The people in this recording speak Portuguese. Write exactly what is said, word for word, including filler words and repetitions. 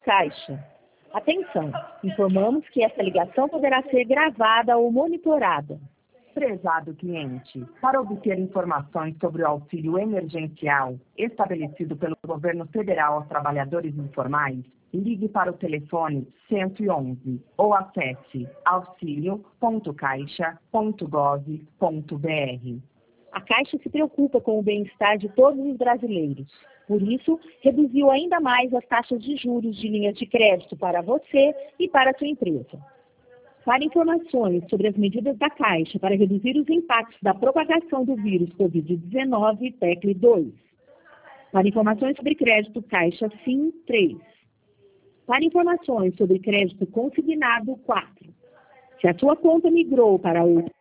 Caixa. Atenção! Informamos que essa ligação poderá ser gravada ou monitorada. Prezado cliente, para obter informações sobre o auxílio emergencial estabelecido pelo governo federal aos trabalhadores informais, ligue para o telefone cento e onze ou acesse auxilio ponto caixa ponto gov ponto br. A Caixa se preocupa com o bem-estar de todos os brasileiros. Por isso, reduziu ainda mais as taxas de juros de linhas de crédito para você e para a sua empresa. Para informações sobre as medidas da Caixa para reduzir os impactos da propagação do vírus covid dezenove, tecle dois. Para informações sobre crédito, Caixa SIM três. Para informações sobre crédito consignado, quatro. Se a sua conta migrou para outro